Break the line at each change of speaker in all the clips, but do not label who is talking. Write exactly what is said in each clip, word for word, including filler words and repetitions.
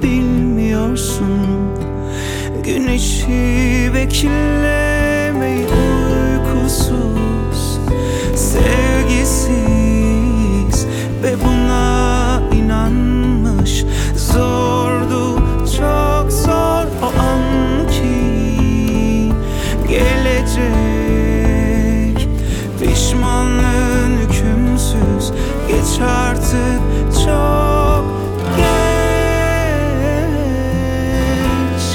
bilmiyorsun. Güneşi beklemeyi, uykusuz, sevgisiz ve buna inanmış. Zordu, çok zor o anki gelecek. Pişmanlığın hükümsüz, geç artık, çok geç.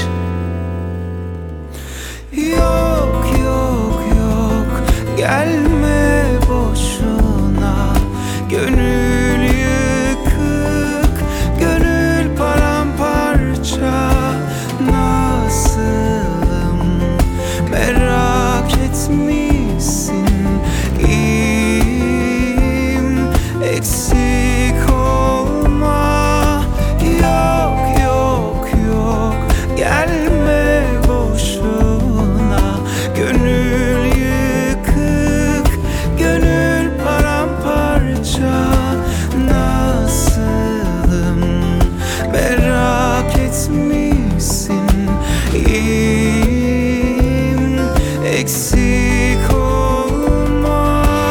Yok yok yok, gelme boşuna. Gönül yıkık, gönül paramparça. Nasılım merak etmişsin. İyiyim, eksik olma. Yok yok yok, gelme boşuna. Gönül yıkık, gönül paramparça. Nasılım merak etmişsin. İyiyim, eksik olma.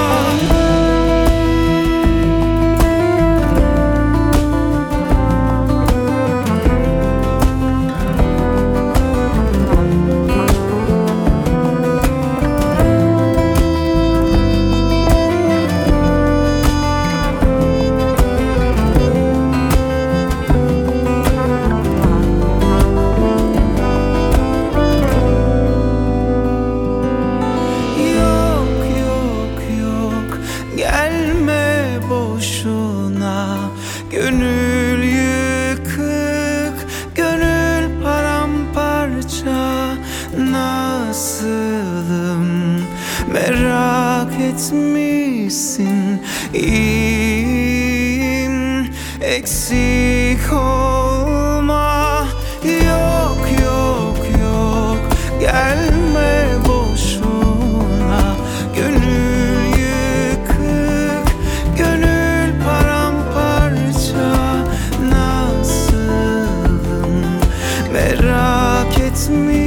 Yok yok yok, gelme boşuna. Gönül yıkık, gönül paramparça. Nasılım merak etmişsin. İyiyim, eksik olma. Yok yok yok, gelme boşuna. Gönül yıkık, gönül paramparça. Nasılım merak etmişsin.